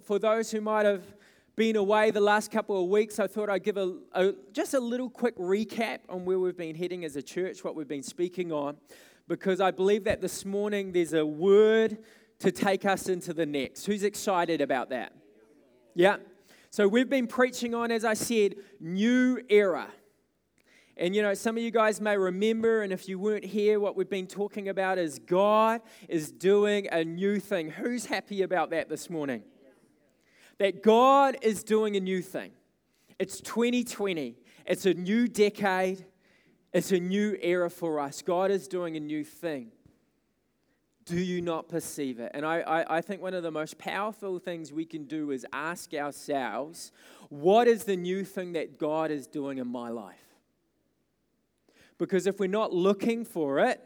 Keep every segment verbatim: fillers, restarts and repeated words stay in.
for those who might have been away the last couple of weeks, I thought I'd give a, a just a little quick recap on where we've been heading as a church, what we've been speaking on, because I believe that this morning there's a word to take us into the next. Who's excited about that? Yeah. So we've been preaching on, as I said, new era. And, you know, some of you guys may remember, and if you weren't here, what we've been talking about is God is doing a new thing. Who's happy about that this morning? That God is doing a new thing. It's twenty twenty. It's a new decade. It's a new era for us. God is doing a new thing. Do you not perceive it? And I, I, I think one of the most powerful things we can do is ask ourselves, what is the new thing that God is doing in my life? Because if we're not looking for it,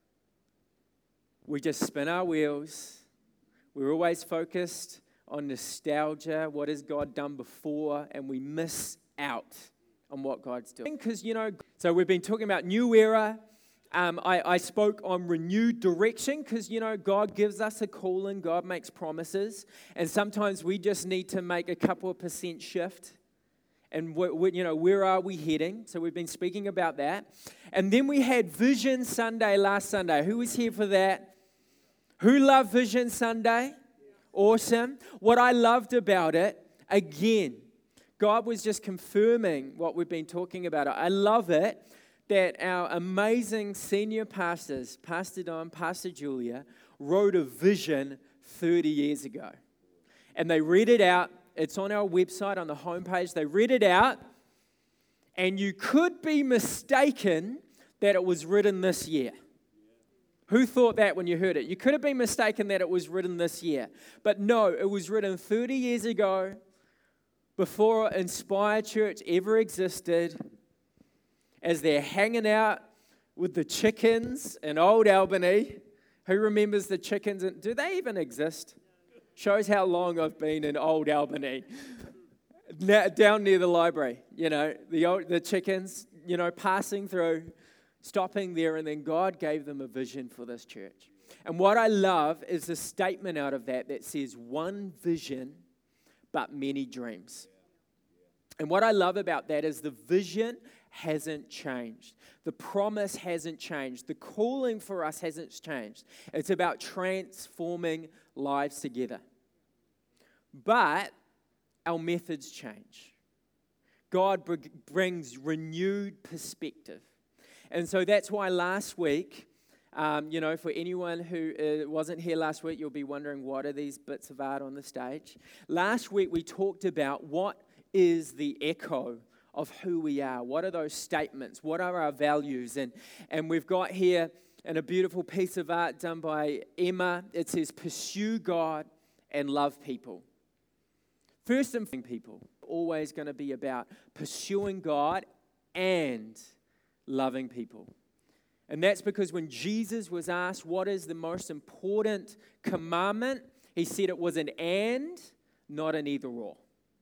we just spin our wheels. We're always focused on nostalgia, what has God done before, and we miss out on what God's doing. Because, you know, so we've been talking about new era. Um, I, I spoke on renewed direction because, you know, God gives us a calling, God makes promises, and sometimes we just need to make a couple of percent shift. And, we, we, you know, where are we heading? So we've been speaking about that. And then we had Vision Sunday last Sunday. Who was here for that? Who loved Vision Sunday? Awesome. What I loved about it, again, God was just confirming what we've been talking about. I love it that our amazing senior pastors, Pastor Don, Pastor Julia, wrote a vision thirty years ago. And they read it out. It's on our website, on the homepage. They read it out, and you could be mistaken that it was written this year. Who thought that when you heard it? You could have been mistaken that it was written this year. But no, it was written thirty years ago, before Inspire Church ever existed, as they're hanging out with the chickens in Old Albany. Who remembers the chickens? Do they even exist? Shows how long I've been in Old Albany. Now, down near the library, you know, the old, the chickens, you know, passing through, stopping there, and then God gave them a vision for this church. And what I love is the statement out of that that says, one vision, but many dreams. And what I love about that is the vision hasn't changed. The promise hasn't changed. The calling for us hasn't changed. It's about transforming lives together. But our methods change. God br- brings renewed perspective. And so that's why last week, um, you know, for anyone who uh, wasn't here last week, you'll be wondering, what are these bits of art on the stage? Last week we talked about what is the echo of who we are. What are those statements? What are our values? And, and we've got here and a beautiful piece of art done by Emma. It says, pursue God and love people. First and foremost, people, always going to be about pursuing God and loving people. And that's because when Jesus was asked what is the most important commandment, he said it was an and, not an either or.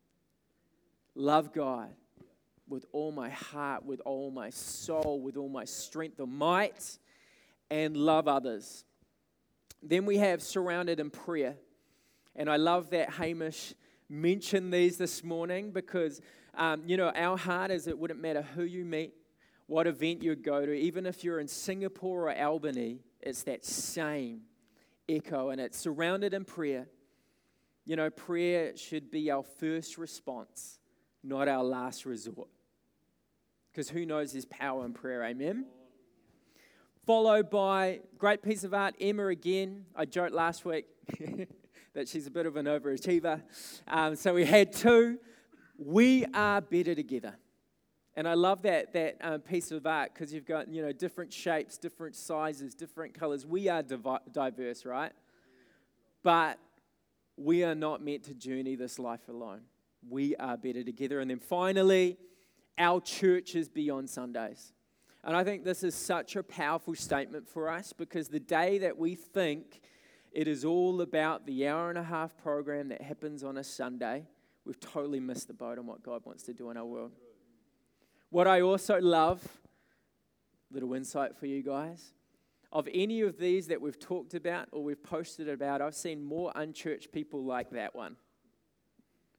Love God with all my heart, with all my soul, with all my strength or might, and love others. Then we have surrounded in prayer. And I love that Hamish mentioned these this morning because, um, you know, our heart is it wouldn't matter who you meet, what event you go to, even if you're in Singapore or Albany, it's that same echo, and it's surrounded in prayer. You know, prayer should be our first response, not our last resort. Because who knows there's power in prayer, amen? Followed by, great piece of art, Emma again. I joked last week that she's a bit of an overachiever. Um, so we had two. We are better together. And I love that that um, piece of art because you've got, you know, different shapes, different sizes, different colors. We are divi- diverse, right? But we are not meant to journey this life alone. We are better together. And then finally, our church is beyond Sundays. And I think this is such a powerful statement for us because the day that we think it is all about the hour and a half program that happens on a Sunday, we've totally missed the boat on what God wants to do in our world. What I also love, little insight for you guys, of any of these that we've talked about or we've posted about, I've seen more unchurched people like that one.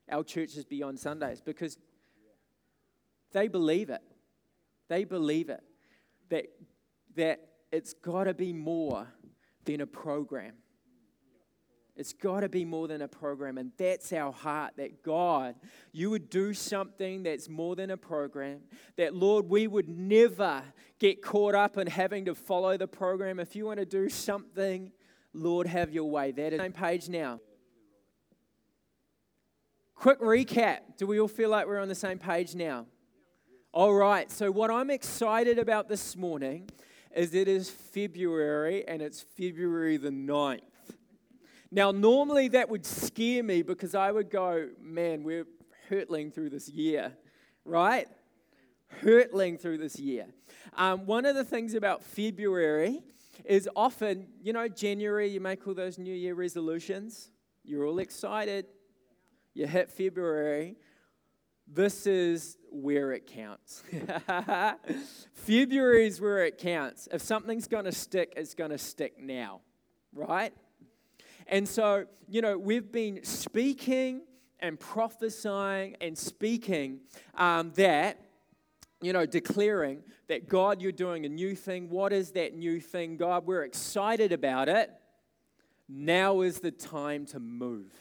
our churches beyond Sundays, because they believe it. They believe it. That, that it's got to be more than a program. It's got to be more than a program, and that's our heart, that God, you would do something that's more than a program, that, Lord, we would never get caught up in having to follow the program. If you want to do something, Lord, have your way. That is the same page now. Quick recap. Do we all feel like we're on the same page now? All right, so what I'm excited about this morning is it is February, and it's February the ninth. Now, normally that would scare me because I would go, man, we're hurtling through this year, right? Hurtling through this year. Um, one of the things about February is often, you know, January, you make all those New Year resolutions. You're all excited. You hit February. This is where it counts. February is where it counts. If something's going to stick, it's going to stick now, right? And so, you know, we've been speaking and prophesying and speaking um, that, you know, declaring that, God, you're doing a new thing. What is that new thing? God, we're excited about it. Now is the time to move.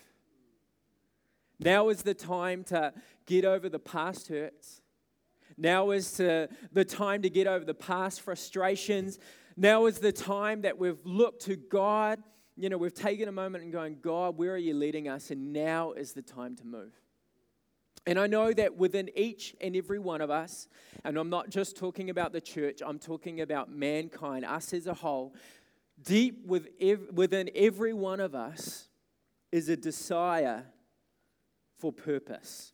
Now is the time to get over the past hurts. Now is to, the time to get over the past frustrations. Now is the time that we've looked to God. You know, we've taken a moment and going, God, where are you leading us? And now is the time to move. And I know that within each and every one of us, and I'm not just talking about the church, I'm talking about mankind, us as a whole, deep within every one of us is a desire for purpose.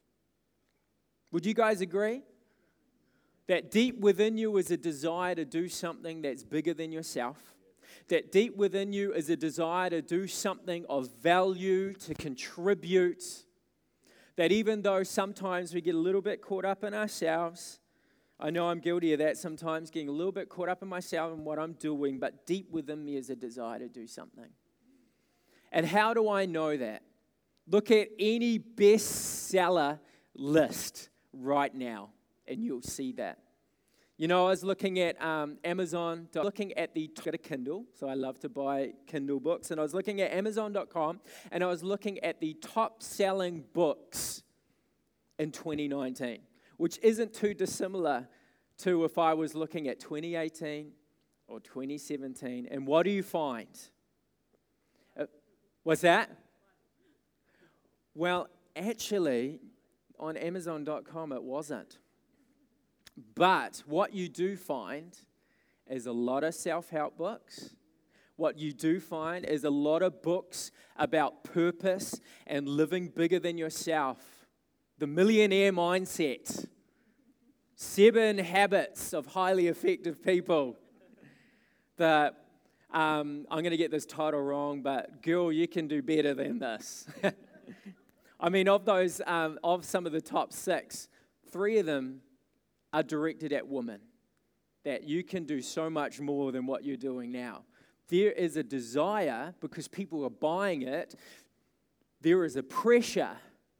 Would you guys agree? That deep within you is a desire to do something that's bigger than yourself. That deep within you is a desire to do something of value, to contribute. That even though sometimes we get a little bit caught up in ourselves, I know I'm guilty of that sometimes, getting a little bit caught up in myself and what I'm doing, but deep within me is a desire to do something. And how do I know that? Look at any bestseller list right now, and you'll see that. You know, I was looking at um, Amazon, looking at the, I got a Kindle, so I love to buy Kindle books, and I was looking at Amazon dot com, and I was looking at the top-selling books in twenty nineteen, which isn't too dissimilar to if I was looking at twenty eighteen or twenty seventeen, and what do you find? Uh, what's that? Well, actually, on Amazon dot com it wasn't. But what you do find is a lot of self-help books. What you do find is a lot of books about purpose and living bigger than yourself. The Millionaire Mindset. Seven Habits of Highly Effective People. The, um, I'm going to get this title wrong, but girl, you can do better than this. I mean, of those, um, of some of the top six, three of them are directed at women, that you can do so much more than what you're doing now. There is a desire, because people are buying it, there is a pressure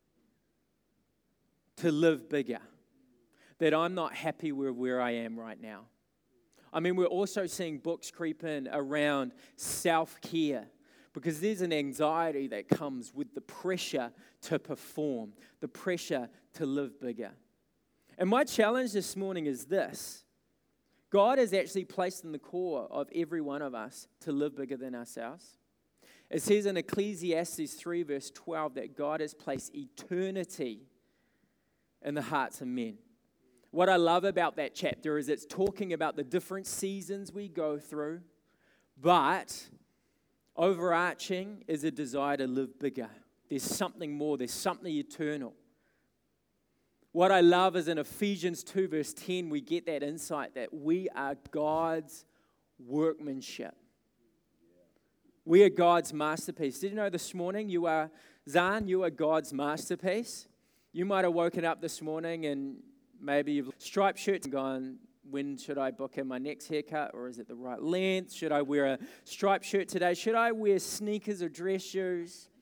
to live bigger, that I'm not happy with where I am right now. I mean, we're also seeing books creep in around self-care, because there's an anxiety that comes with the pressure to perform, the pressure to live bigger. And my challenge this morning is this. God has actually placed in the core of every one of us to live bigger than ourselves. It says in Ecclesiastes three verse twelve that God has placed eternity in the hearts of men. What I love about that chapter is it's talking about the different seasons we go through, but overarching is a desire to live bigger. There's something more. There's something eternal. What I love is in Ephesians two verse ten, we get that insight that we are God's workmanship. We are God's masterpiece. Did you know this morning you are, Zan, you are God's masterpiece? You might have woken up this morning and maybe you've striped shirts and gone, when should I book in my next haircut, or is it the right length? Should I wear a striped shirt today? Should I wear sneakers or dress shoes?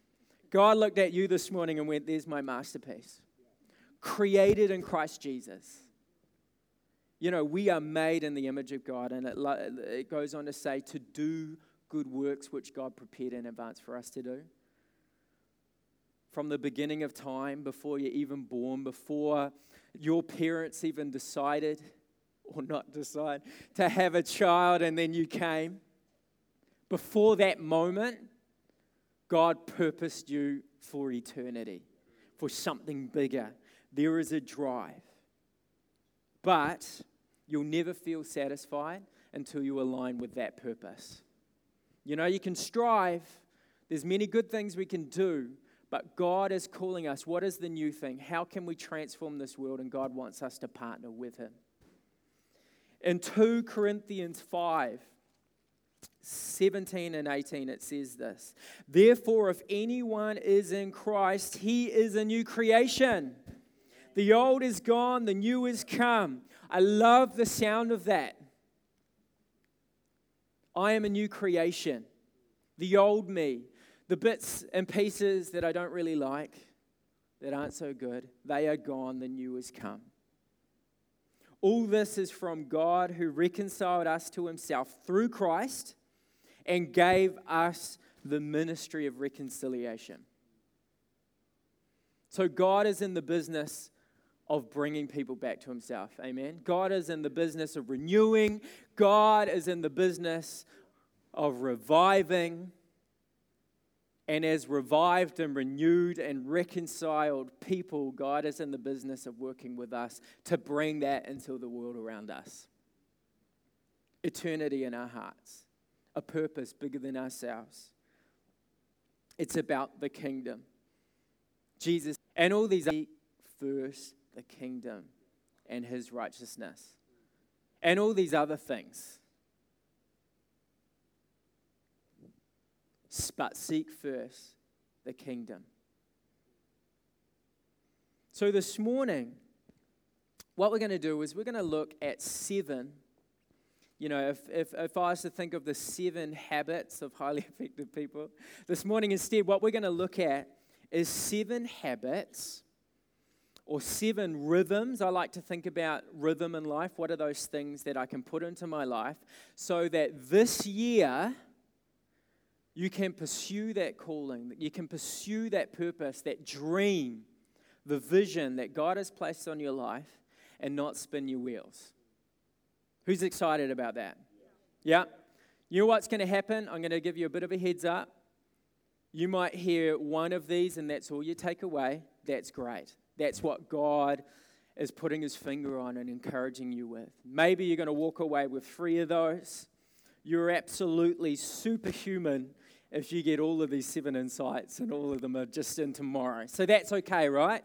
God looked at you this morning and went, there's my masterpiece. Created in Christ Jesus. You know, we are made in the image of God, and it, it goes on to say to do good works which God prepared in advance for us to do. From the beginning of time, before you're even born, before your parents even decided, or not decide, to have a child and then you came, before that moment, God purposed you for eternity, for something bigger. There is a drive. But you'll never feel satisfied until you align with that purpose. You know, you can strive. There's many good things we can do, but God is calling us. What is the new thing? How can we transform this world? And God wants us to partner with Him. In two Corinthians five, seventeen and eighteen, it says this. Therefore, if anyone is in Christ, he is a new creation. The old is gone, the new is come. I love the sound of that. I am a new creation. The old me, the bits and pieces that I don't really like, that aren't so good, they are gone, the new has come. All this is from God who reconciled us to Himself through Christ and gave us the ministry of reconciliation. So God is in the business of bringing people back to Himself. Amen. God is in the business of renewing. God is in the business of reviving. And as revived and renewed and reconciled people, God is in the business of working with us to bring that into the world around us. Eternity in our hearts. A purpose bigger than ourselves. It's about the kingdom. Jesus and all these first the kingdom and His righteousness and all these other things. But seek first the kingdom. So this morning, what we're going to do is we're going to look at seven. You know, if, if, if I was to think of the seven habits of highly effective people, this morning instead, what we're going to look at is seven habits or seven rhythms. I like to think about rhythm in life. What are those things that I can put into my life so that this year you can pursue that calling, that you can pursue that purpose, that dream, the vision that God has placed on your life and not spin your wheels. Who's excited about that? Yeah. You know what's going to happen? I'm going to give you a bit of a heads up. You might hear one of these and that's all you take away. That's great. That's what God is putting His finger on and encouraging you with. Maybe you're going to walk away with three of those. You're absolutely superhuman if you get all of these seven insights and all of them are just in tomorrow. So that's okay, right?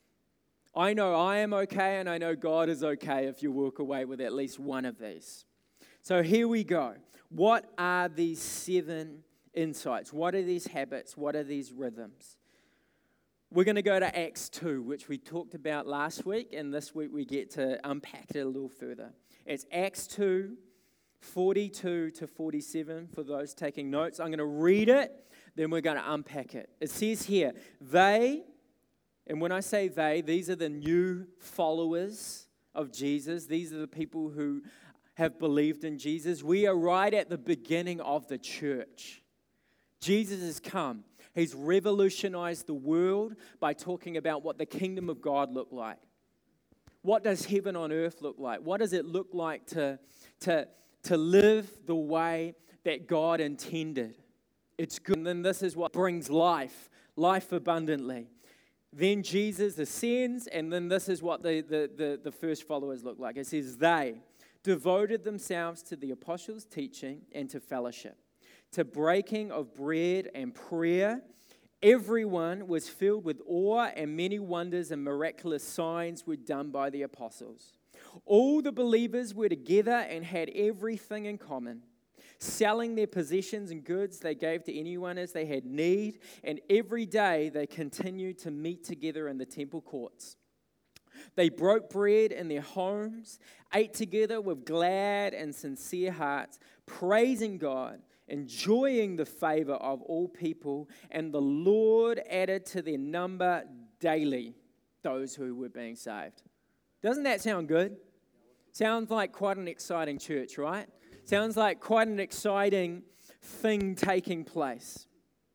I know I am okay and I know God is okay if you walk away with at least one of these. So here we go. What are these seven insights? What are these habits? What are these rhythms? We're going to go to Acts two, which we talked about last week, and this week we get to unpack it a little further. It's Acts two, forty-two to forty-seven for those taking notes. I'm going to read it, then we're going to unpack it. It says here, they, and when I say they, these are the new followers of Jesus. These are the people who have believed in Jesus. We are right at the beginning of the church. Jesus has come. He's revolutionized the world by talking about what the kingdom of God looked like. What does heaven on earth look like? What does it look like to, to, to live the way that God intended? It's good. And then this is what brings life, life abundantly. Then Jesus ascends, and then this is what the, the, the, the first followers look like. It says, they devoted themselves to the apostles' teaching and to fellowship, to breaking of bread and prayer. Everyone was filled with awe, and many wonders and miraculous signs were done by the apostles. All the believers were together and had everything in common. Selling their possessions and goods, they gave to anyone as they had need, and every day they continued to meet together in the temple courts. They broke bread in their homes, ate together with glad and sincere hearts, praising God enjoying the favor of all people, and the Lord added to their number daily those who were being saved. Doesn't that sound good? Sounds like quite an exciting church, right? Sounds like quite an exciting thing taking place.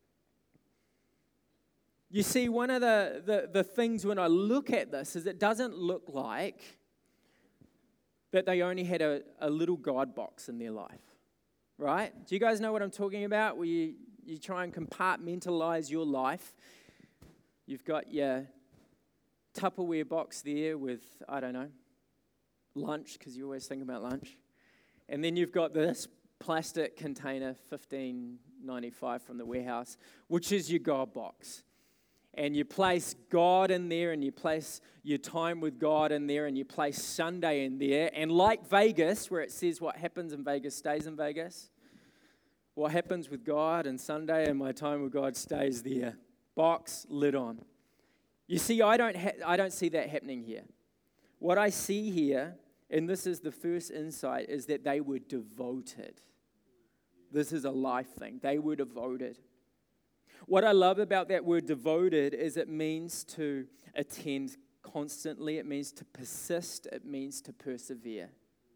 You see, one of the, the, the things when I look at this is it doesn't look like that they only had a, a little God box in their life, right? Do you guys know what I'm talking about? Where you, you try and compartmentalize your life. You've got your Tupperware box there with, I don't know, lunch, because you always think about lunch. And then you've got this plastic container, fifteen ninety-five from the warehouse, which is your God box. And you place God in there, and you place your time with God in there, and you place Sunday in there. And like Vegas, where it says what happens in Vegas stays in Vegas, what happens with God and Sunday and my time with God stays there. Box, lid on. You see, I don't ha- I don't see that happening here. What I see here, and this is the first insight, is that they were devoted. This is a life thing. They were devoted. What I love about that word devoted is it means to attend constantly. It means to persist. It means to persevere.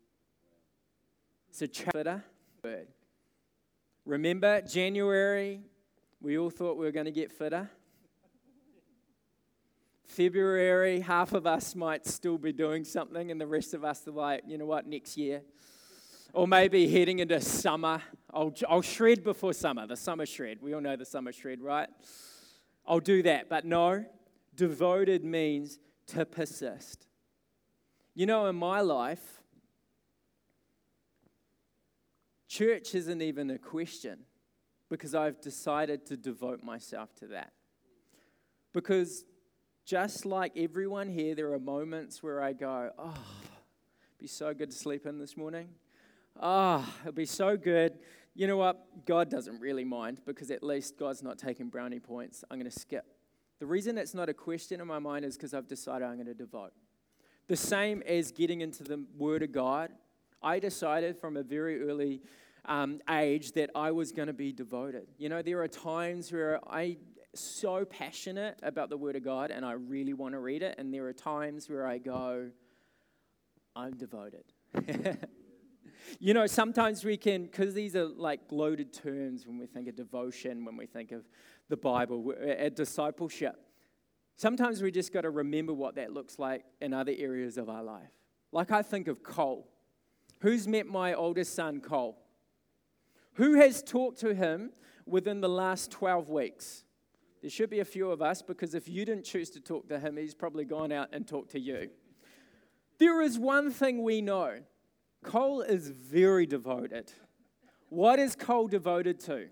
So, fitter. Remember, January, we all thought we were going to get fitter. February, half of us might still be doing something, and the rest of us are like, you know what, next year. Or maybe heading into summer. I'll, I'll shred before summer, the summer shred. We all know the summer shred, right? I'll do that. But no, devoted means to persist. You know, in my life, church isn't even a question because I've decided to devote myself to that. Because just like everyone here, there are moments where I go, oh, it'd be so good to sleep in this morning. Oh, it'd be so good. You know what? God doesn't really mind because at least God's not taking brownie points. I'm going to skip. The reason it's not a question in my mind is because I've decided I'm going to devote. The same as getting into the Word of God. I decided from a very early um, age that I was going to be devoted. You know, there are times where I so passionate about the Word of God and I really want to read it, and there are times where I go, I'm devoted. You know, sometimes we can, because these are like loaded terms when we think of devotion, when we think of the Bible, at discipleship, sometimes we just got to remember what that looks like in other areas of our life. Like I think of Cole. Who's met my oldest son, Cole? Who has talked to him within the last twelve weeks? There should be a few of us, because if you didn't choose to talk to him, he's probably gone out and talked to you. There is one thing we know. Cole is very devoted. What is Cole devoted to?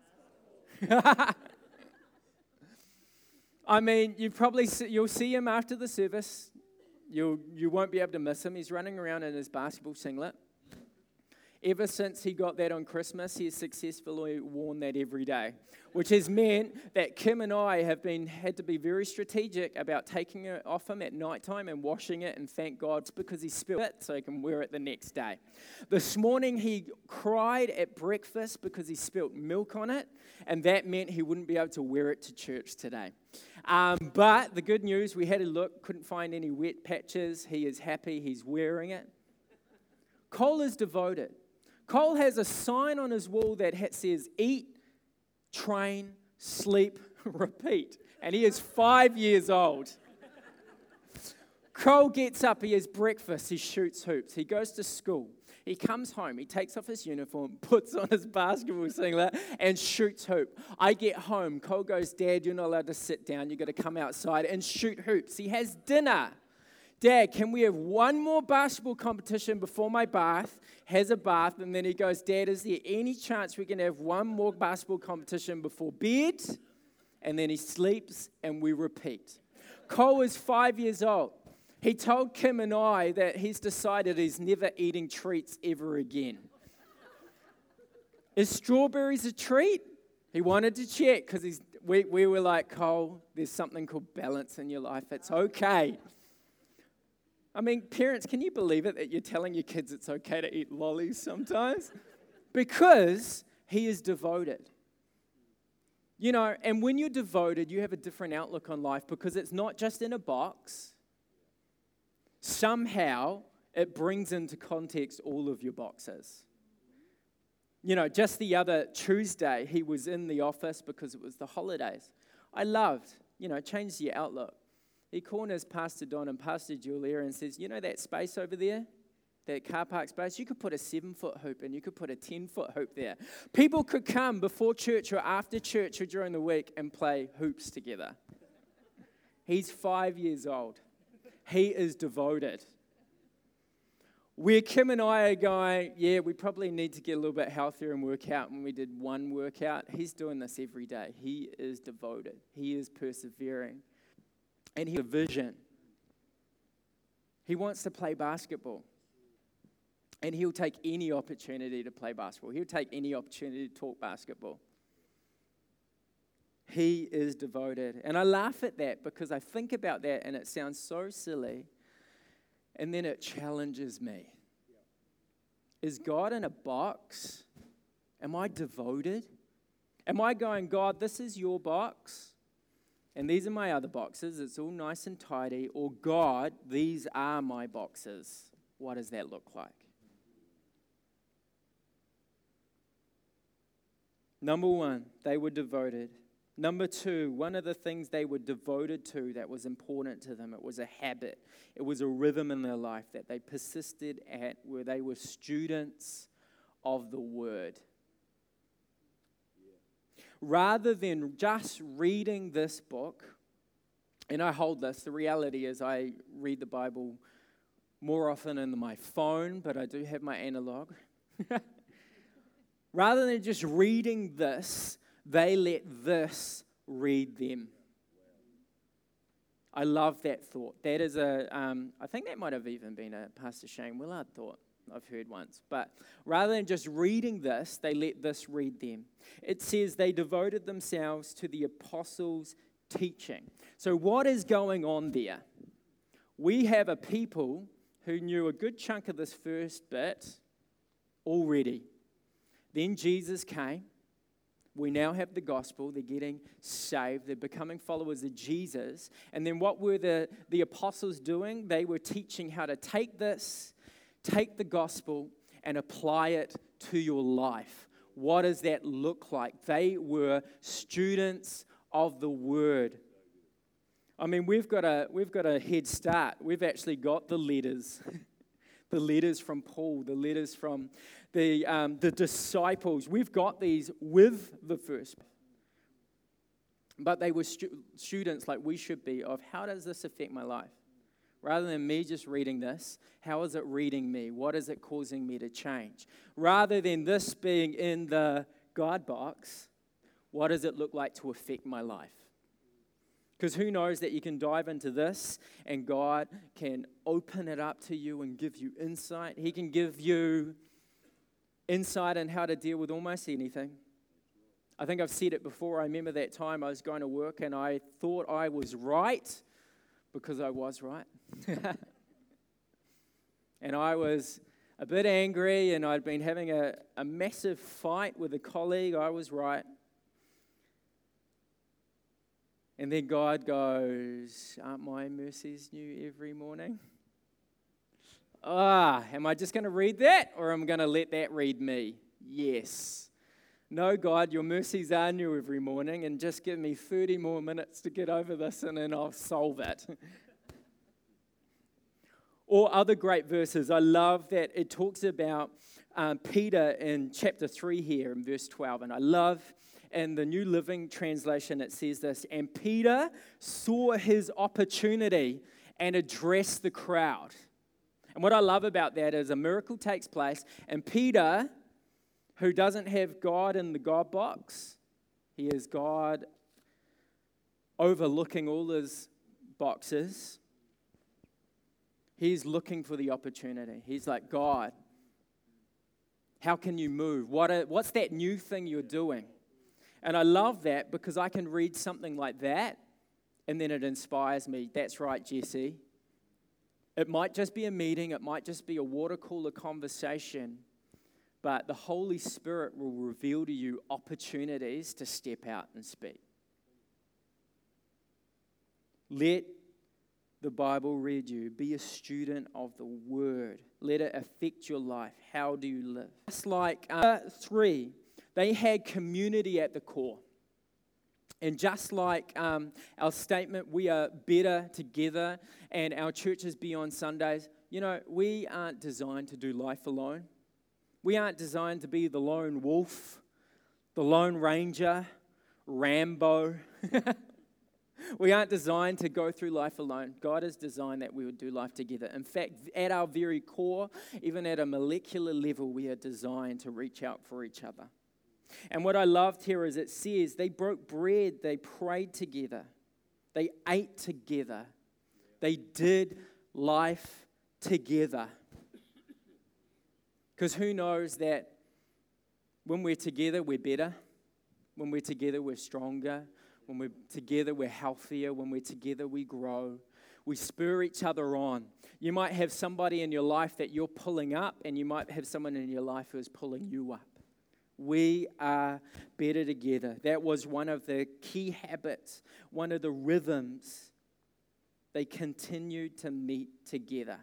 I mean, you probably see, you'll see him after the service. You you won't be able to miss him. He's running around in his basketball singlet. Ever since he got that on Christmas, he has successfully worn that every day, which has meant that Kim and I have been had to be very strategic about taking it off him at nighttime and washing it, and thank God it's because he spilled it so he can wear it the next day. This morning he cried at breakfast because he spilt milk on it, and that meant he wouldn't be able to wear it to church today. Um, but the good news, we had a look, couldn't find any wet patches. He is happy, he's wearing it. Cole is devoted. Cole has a sign on his wall that says, eat, train, sleep, repeat. And he is five years old. Cole gets up, he has breakfast, he shoots hoops. He goes to school. He comes home, he takes off his uniform, puts on his basketball singlet, and shoots hoop. I get home, Cole goes, Dad, you're not allowed to sit down. You've got to come outside and shoot hoops. He has dinner. Dad, can we have one more basketball competition before my bath? Has a bath, and then he goes, Dad, is there any chance we can have one more basketball competition before bed? And then he sleeps, and we repeat. Cole is five years old. He told Kim and I that he's decided he's never eating treats ever again. Is strawberries a treat? He wanted to check, because we, we were like, Cole, there's something called balance in your life. It's okay. I mean, parents, can you believe it that you're telling your kids it's okay to eat lollies sometimes? Because He is devoted. You know, and when you're devoted, you have a different outlook on life because it's not just in a box. Somehow, it brings into context all of your boxes. You know, just the other Tuesday, he was in the office because it was the holidays. I loved, you know, changed your outlook. He corners Pastor Don and Pastor Julia and says, you know that space over there? That car park space? You could put a seven-foot hoop and you could put a ten-foot hoop there. People could come before church or after church or during the week and play hoops together. He's five years old. He is devoted. Where Kim and I are going, yeah, we probably need to get a little bit healthier and work out when we did one workout. He's doing this every day. He is devoted. He is persevering. And he has a vision. He wants to play basketball. And he'll take any opportunity to play basketball. He'll take any opportunity to talk basketball. He is devoted. And I laugh at that because I think about that and it sounds so silly. And then it challenges me. Is God in a box? Am I devoted? Am I going, God, this is your box, and these are my other boxes. It's all nice and tidy. Or God, these are my boxes. What does that look like? Number one, they were devoted. Number two, one of the things they were devoted to that was important to them, it was a habit. It was a rhythm in their life that they persisted at, where they were students of the Word. Rather than just reading this book, and I hold this, the reality is I read the Bible more often in my phone, but I do have my analog. Rather than just reading this, they let this read them. I love that thought. That is a, um, I think that might have even been a Pastor Shane Willard thought I've heard once. But rather than just reading this, they let this read them. It says they devoted themselves to the apostles' teaching. So what is going on there? We have a people who knew a good chunk of this first bit already. Then Jesus came. We now have the gospel. They're getting saved. They're becoming followers of Jesus. And then what were the, the apostles doing? They were teaching how to take this, take the gospel, and apply it to your life. What does that look like? They were students of the Word. I mean, we've got a, we've got a head start. We've actually got the letters. The letters from Paul, the letters from the, um, the disciples. We've got these with the first. But they were stu- students like we should be of how does this affect my life? Rather than me just reading this, how is it reading me? What is it causing me to change? Rather than this being in the God box, what does it look like to affect my life? Because who knows that you can dive into this and God can open it up to you and give you insight. He can give you insight on how to deal with almost anything. I think I've said it before. I remember that time I was going to work and I thought I was right because I was right. And I was a bit angry and I'd been having a, a massive fight with a colleague. I was right. And then God goes, aren't my mercies new every morning? Ah, am I just going to read that or am I going to let that read me? Yes. No, God, your mercies are new every morning and just give me thirty more minutes to get over this and then I'll solve it. Or other great verses. I love that it talks about um, Peter in chapter three here in verse twelve. And I love, in the New Living Translation, it says this, and Peter saw his opportunity and addressed the crowd. And what I love about that is a miracle takes place, and Peter, who doesn't have God in the God box, he is God overlooking all his boxes. He's looking for the opportunity. He's like, God, how can you move? What are, what's that new thing you're doing? And I love that because I can read something like that and then it inspires me. That's right, Jesse. It might just be a meeting. It might just be a water cooler conversation. but the Holy Spirit will reveal to you opportunities to step out and speak. Let the Bible read you. Be a student of the Word. Let it affect your life. How do you live? Just like uh, three, they had community at the core. And just like um, our statement, we are better together, and our churches beyond Sundays, you know, we aren't designed to do life alone. We aren't designed to be the lone wolf, the lone ranger, Rambo. We aren't designed to go through life alone. God has designed that we would do life together. In fact, at our very core, even at a molecular level, we are designed to reach out for each other. And what I loved here is it says they broke bread, they prayed together, they ate together, they did life together. Because who knows that when we're together, we're better. When we're together, we're stronger. When we're together, we're healthier. When we're together, we grow. We spur each other on. You might have somebody in your life that you're pulling up, and you might have someone in your life who is pulling you up. We are better together. That was one of the key habits, one of the rhythms. They continued to meet together.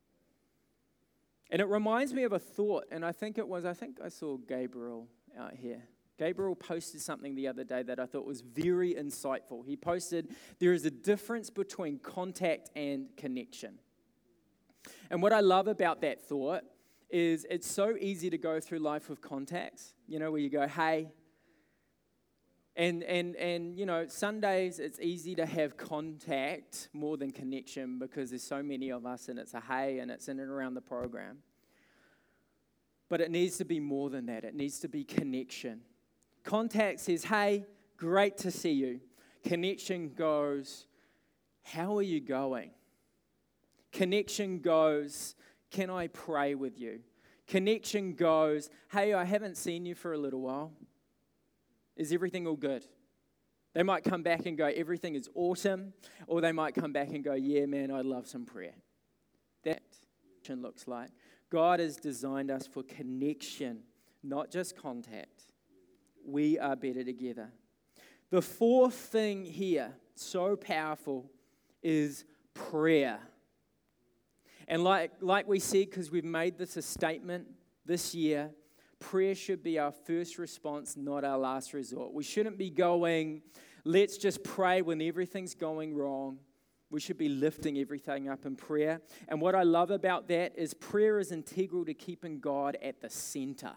And it reminds me of a thought, and I think it was, I think I saw Gabriel out here. Gabriel posted something the other day that I thought was very insightful. He posted, there is a difference between contact and connection. And what I love about that thought is it's so easy to go through life with contacts, you know, where you go, hey. And, and, and you know, Sundays, it's easy to have contact more than connection because there's so many of us and it's a hey and it's in and around the program. But it needs to be more than that. It needs to be connection. Contact says, hey, great to see you. Connection goes, how are you going? Connection goes, can I pray with you? Connection goes, hey, I haven't seen you for a little while. Is everything all good? They might come back and go, everything is awesome. Or they might come back and go, yeah, man, I'd love some prayer. That's what connection looks like. God has designed us for connection, not just contact. We are better together. The fourth thing here, so powerful, is prayer. And like, like we said, because we've made this a statement this year, prayer should be our first response, not our last resort. We shouldn't be going, let's just pray when everything's going wrong. We should be lifting everything up in prayer. And what I love about that is prayer is integral to keeping God at the center.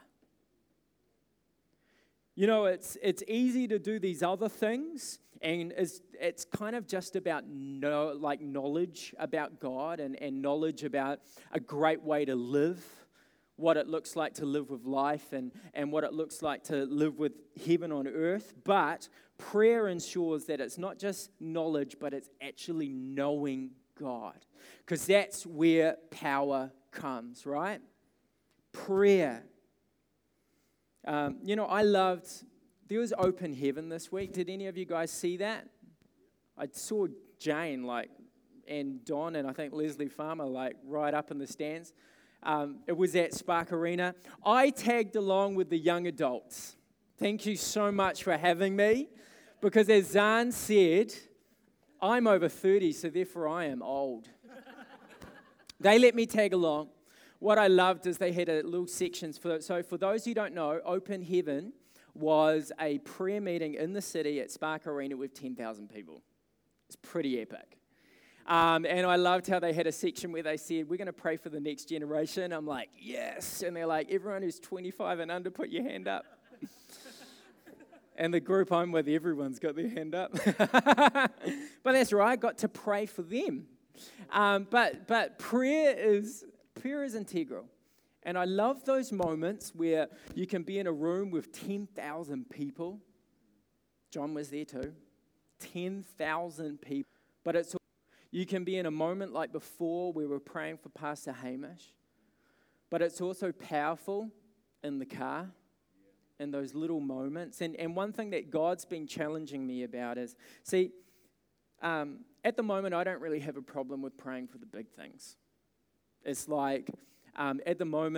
You know, it's it's easy to do these other things, and it's, it's kind of just about know, like knowledge about God and, and knowledge about a great way to live, what it looks like to live with life and, and what it looks like to live with heaven on earth. But prayer ensures that it's not just knowledge, but it's actually knowing God. Because that's where power comes, right? Prayer. Um, you know, I loved, there was open heaven this week. Did any of you guys see that? I saw Jane, like, and Don, and I think Leslie Farmer, like, right up in the stands. Um, it was at Spark Arena. I tagged along with the young adults. Thank you so much for having me, because as Zan said, I'm over thirty, so therefore I am old. They let me tag along. What I loved is they had a little sections for, so for those who don't know, Open Heaven was a prayer meeting in the city at Spark Arena with ten thousand people. It's pretty epic. Um, and I loved how they had a section where they said, we're going to pray for the next generation. I'm like, yes. And they're like, everyone who's twenty-five and under, put your hand up. And the group I'm with, everyone's got their hand up. But that's right, I got to pray for them. Um, but but prayer is prayer is integral. And I love those moments where you can be in a room with ten thousand people. John was there too. ten thousand people. But it's you can be in a moment like before we were praying for Pastor Hamish. But it's also powerful in the car, in those little moments. And, and one thing that God's been challenging me about is, see, um, at the moment I don't really have a problem with praying for the big things. It's like, um, at the moment,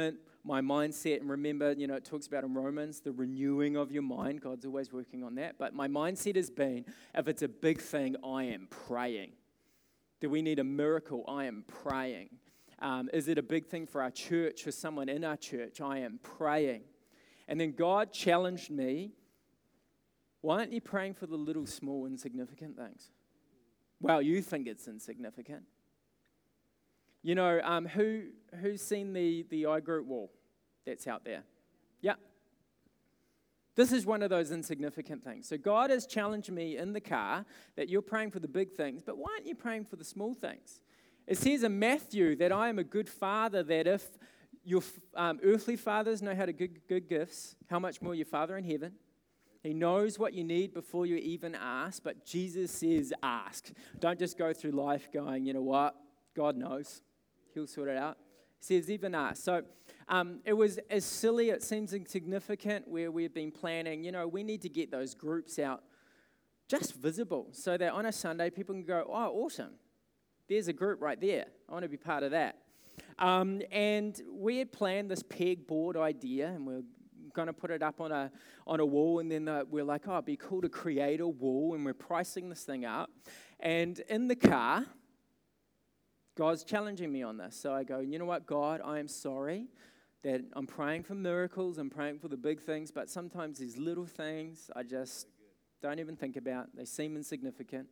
my mindset. And remember, you know, it talks about in Romans, the renewing of your mind. God's always working on that. But my mindset has been, if it's a big thing, I am praying. Do we need a miracle? I am praying. Um, is it a big thing for our church, for someone in our church? I am praying. And then God challenged me, why aren't you praying for the little, small, insignificant things? Well, you think it's insignificant. You know, um, who who's seen the, the iGroup wall that's out there? Yeah. This is one of those insignificant things. So God has challenged me in the car that you're praying for the big things, but why aren't you praying for the small things? It says in Matthew that I am a good father, that if your um, earthly fathers know how to give good gifts, how much more your Father in heaven? He knows what you need before you even ask, but Jesus says ask. Don't just go through life going, you know what, God knows. He'll sort it out. He says even ask. So um, it was as silly, it seems insignificant, where we've been planning, you know, we need to get those groups out just visible so that on a Sunday people can go, oh, awesome. There's a group right there. I want to be part of that. Um, and we had planned this pegboard idea, and we're going to put it up on a on a wall. And then the, we're like, oh, it'd be cool to create a wall, and we're pricing this thing up. And in the car, God's challenging me on this. So I go, you know what, God, I am sorry that I'm praying for miracles, I'm praying for the big things, but sometimes these little things I just don't even think about. They seem insignificant.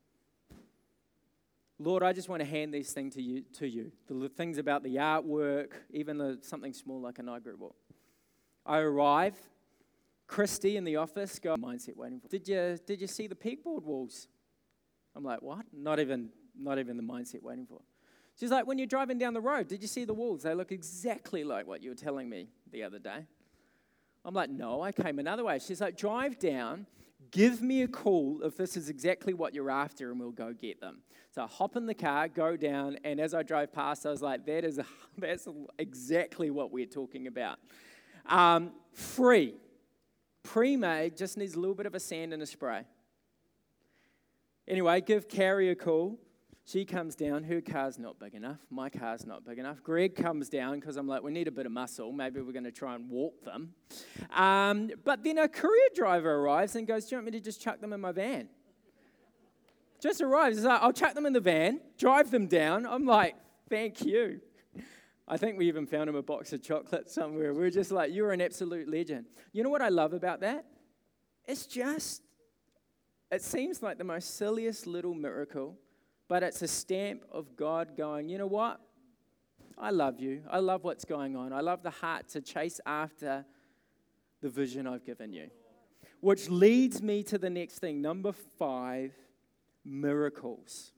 Lord, I just want to hand these things to you, to you. The things about the artwork, even the, something small like an iGroup wall. I arrive. Christy in the office, go, mindset waiting for. Did you did you see the pegboard walls? I'm like, what? Not even not even the mindset waiting for. She's like, when you're driving down the road, did you see the walls? They look exactly like what you were telling me the other day. I'm like, no, I came another way. She's like, drive down. Give me a call if this is exactly what you're after, and we'll go get them. So I hop in the car, go down, and as I drove past, I was like, that is a, that's exactly what we're talking about. Um, free. Pre-made, just needs a little bit of a sand and a spray. Anyway, give Carrie a call. She comes down. Her car's not big enough. My car's not big enough. Greg comes down because I'm like, we need a bit of muscle. Maybe we're going to try and walk them. Um, but then a courier driver arrives and goes, do you want me to just chuck them in my van? Just arrives. He's like, I'll chuck them in the van, drive them down. I'm like, thank you. I think we even found him a box of chocolates somewhere. We we're just like, you're an absolute legend. You know what I love about that? It's just, it seems like the most silliest little miracle, but it's a stamp of God going, you know what? I love you. I love what's going on. I love the heart to chase after the vision I've given you. Which leads me to the next thing. Number five, miracles.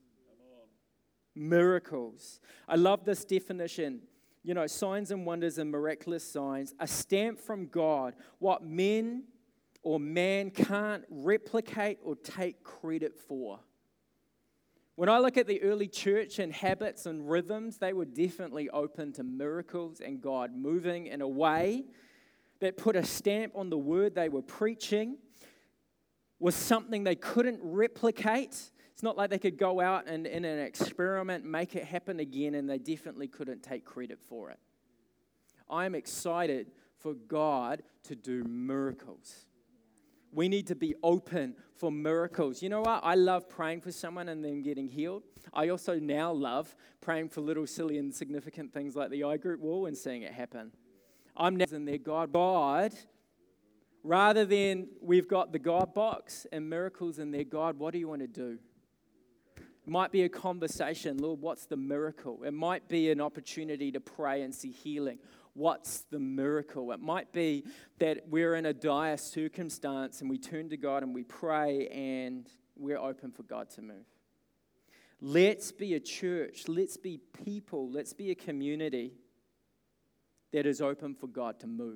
Miracles. I love this definition. You know, signs and wonders and miraculous signs, a stamp from God, what men or man can't replicate or take credit for. When I look at the early church and habits and rhythms, they were definitely open to miracles and God moving in a way that put a stamp on the word they were preaching, was something they couldn't replicate. It's not like they could go out and in an experiment make it happen again, and they definitely couldn't take credit for it. I'm excited for God to do miracles. We need to be open for miracles. You know what? I love praying for someone and them getting healed. I also now love praying for little silly insignificant things like the iGroup wall and seeing it happen. I'm now in there, God. God, rather than we've got the God box and miracles in there, God, what do you want to do? It might be a conversation. Lord, what's the miracle? It might be an opportunity to pray and see healing. What's the miracle? It might be that we're in a dire circumstance and we turn to God and we pray and we're open for God to move. Let's be a church. Let's be people. Let's be a community that is open for God to move.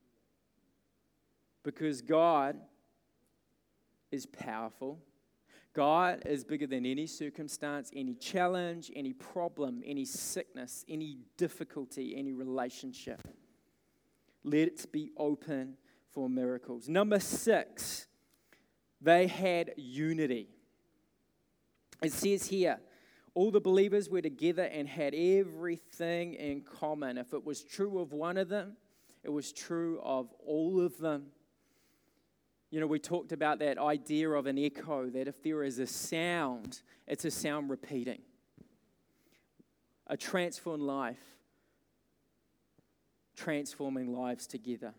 Because God is powerful. God is bigger than any circumstance, any challenge, any problem, any sickness, any difficulty, any relationship. Let's be open for miracles. Number six, they had unity. It says here, All the believers were together and had everything in common. If it was true of one of them, it was true of all of them. You know, we talked about that idea of an echo, that if there is a sound, it's a sound repeating. A transformed life, transforming lives together.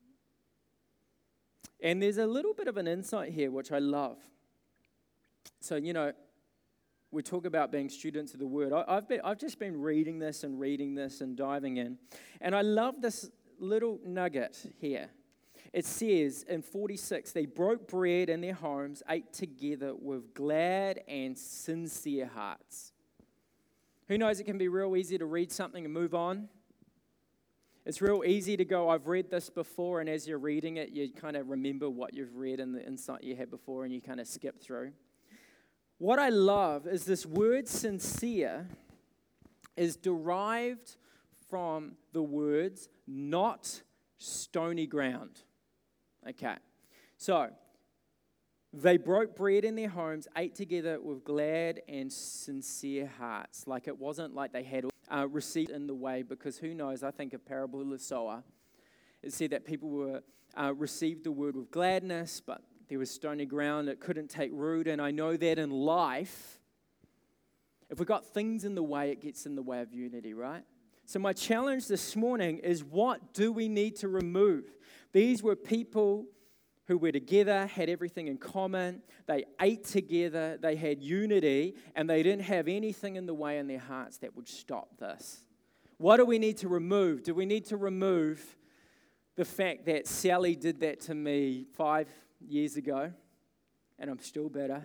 And there's a little bit of an insight here, which I love. So, you know, we talk about being students of the Word. I, I've been, I've just been reading this and reading this and diving in. And I love this little nugget here. It says in forty-six, they broke bread in their homes, ate together with glad and sincere hearts. Who knows, it can be real easy to read something and move on. It's real easy to go, I've read this before, and as you're reading it, you kind of remember what you've read and the insight you had before, and you kind of skip through. What I love is this word sincere is derived from the words not stony ground. Okay, so they broke bread in their homes, ate together with glad and sincere hearts. Like it wasn't like they had uh, received in the way, because who knows, I think of parable of the sower. It said that people were uh, received the word with gladness, but there was stony ground, it couldn't take root. And I know that in life, if we've got things in the way, it gets in the way of unity, right? So my challenge this morning is, what do we need to remove? These were people who were together, had everything in common, they ate together, they had unity, and they didn't have anything in the way in their hearts that would stop this. What do we need to remove? Do we need to remove the fact that Sally did that to me five years ago, and I'm still bitter?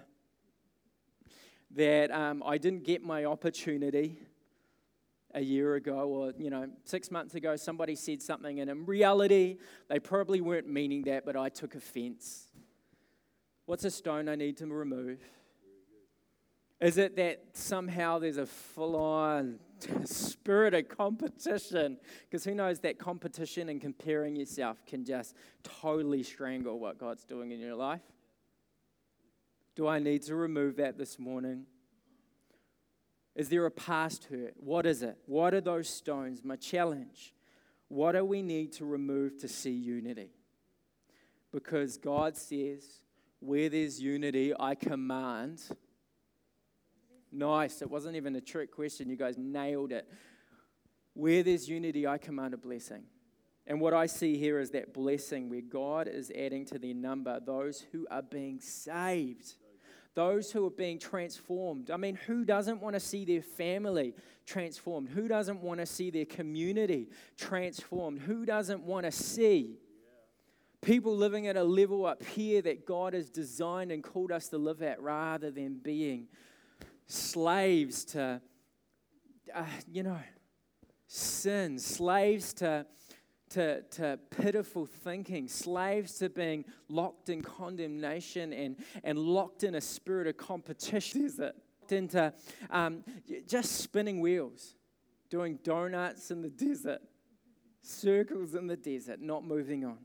That um, I didn't get my opportunity a year ago, or, you know, six months ago, somebody said something, and in reality, they probably weren't meaning that, but I took offense. What's a stone I need to remove? Is it that somehow there's a full-on spirit of competition? Because who knows, that competition and comparing yourself can just totally strangle what God's doing in your life. Do I need to remove that this morning? Is there a past hurt? What is it? What are those stones? My challenge. What do we need to remove to see unity? Because God says, where there's unity, I command. Nice. It wasn't even a trick question. You guys nailed it. Where there's unity, I command a blessing. And what I see here is that blessing where God is adding to their number those who are being saved. Those who are being transformed. I mean, who doesn't want to see their family transformed? Who doesn't want to see their community transformed? Who doesn't want to see people living at a level up here that God has designed and called us to live at, rather than being slaves to, uh, you know, sin, slaves to To, to pitiful thinking, slaves to being locked in condemnation and, and locked in a spirit of competition, is it? Into um, just spinning wheels, doing donuts in the desert, circles in the desert, not moving on.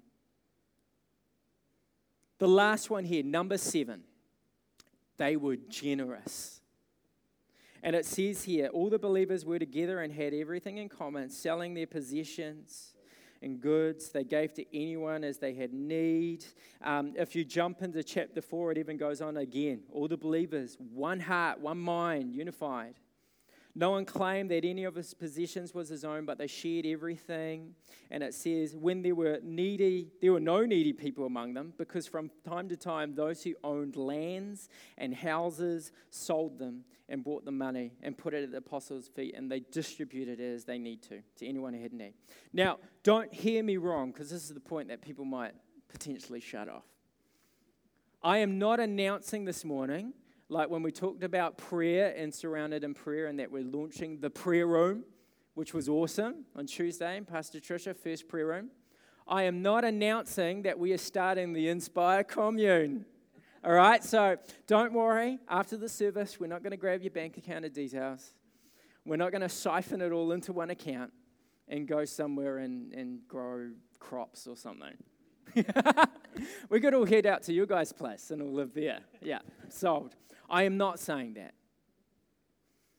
The last one here, number seven, they were generous. And it says here, all the believers were together and had everything in common, selling their possessions and goods. They gave to anyone as they had need. Um, if you jump into chapter four, it even goes on again. All the believers, one heart, one mind, unified. No one claimed that any of his possessions was his own, but they shared everything. And it says, when there were needy, there were no needy people among them, because from time to time, those who owned lands and houses sold them and brought the money and put it at the apostles' feet, and they distributed it as they need to, to anyone who had need. Now, don't hear me wrong, because this is the point that people might potentially shut off. I am not announcing this morning, like when we talked about prayer and surrounded in prayer, and that we're launching the prayer room, which was awesome on Tuesday, and Pastor Tricia, first prayer room. I am not announcing that we are starting the Inspire Commune. All right, so don't worry. After the service, we're not going to grab your bank account of details. We're not going to siphon it all into one account and go somewhere and, and grow crops or something. We could all head out to your guys' place and all live there. Yeah, sold. I am not saying that.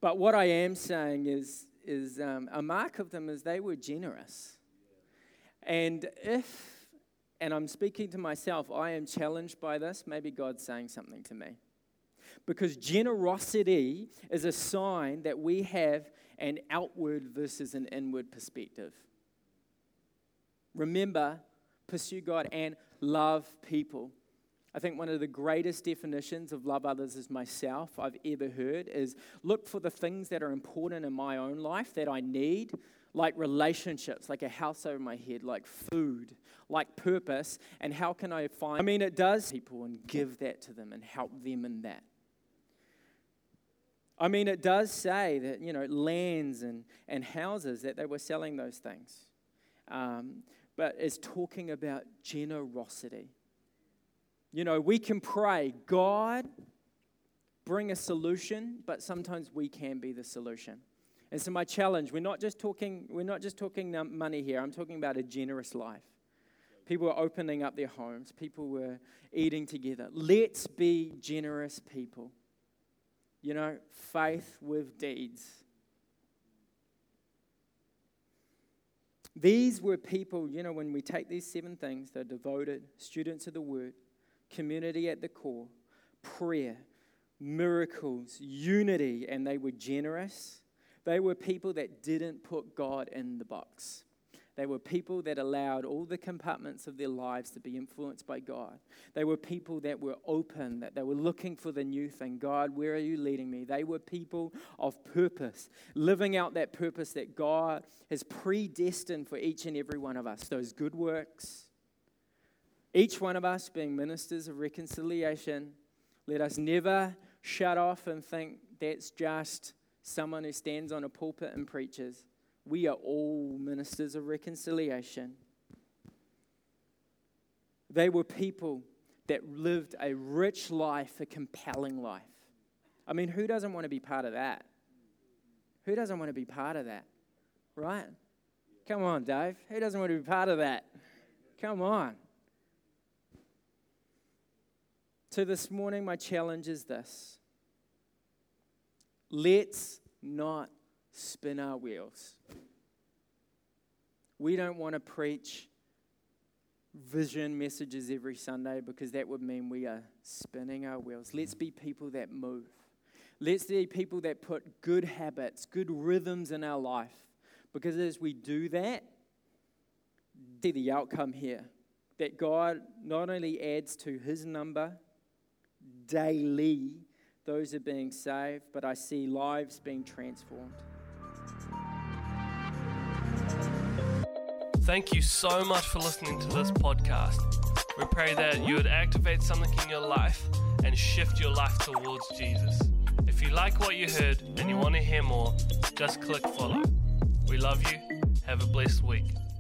But what I am saying is, is um, a mark of them is they were generous. And if, and I'm speaking to myself, I am challenged by this, maybe God's saying something to me. Because generosity is a sign that we have an outward versus an inward perspective. Remember, pursue God and love people. I think one of the greatest definitions of love others as myself I've ever heard is look for the things that are important in my own life that I need, like relationships, like a house over my head, like food, like purpose, and how can I find, I mean, it does people and give that to them and help them in that. I mean, it does say that, you know, lands and, and houses, that they were selling those things. Um, but it's talking about generosity. You know, we can pray, God, bring a solution, but sometimes we can be the solution. And so my challenge, we're not just talking, we're not just talking money here. I'm talking about a generous life. People were opening up their homes. People were eating together. Let's be generous people. You know, faith with deeds. These were people, you know, when we take these seven things, they're devoted, students of the word, community at the core, prayer, miracles, unity, and they were generous. They were people that didn't put God in the box. They were people that allowed all the compartments of their lives to be influenced by God. They were people that were open, that they were looking for the new thing. God, where are you leading me? They were people of purpose, living out that purpose that God has predestined for each and every one of us, those good works. Each one of us being ministers of reconciliation. Let us never shut off and think that's just someone who stands on a pulpit and preaches. We are all ministers of reconciliation. They were people that lived a rich life, a compelling life. I mean, who doesn't want to be part of that? Who doesn't want to be part of that? Right? Come on, Dave. Who doesn't want to be part of that? Come on. So this morning, my challenge is this. Let's not spin our wheels. We don't want to preach vision messages every Sunday because that would mean we are spinning our wheels. Let's be people that move. Let's be people that put good habits, good rhythms in our life. Because as we do that, see the outcome here. That God not only adds to his number daily, those are being saved, but I see lives being transformed. Thank you so much for listening to this podcast. We pray that you would activate something in your life and shift your life towards Jesus. If you like what you heard and you want to hear more, just click follow. We love you. Have a blessed week.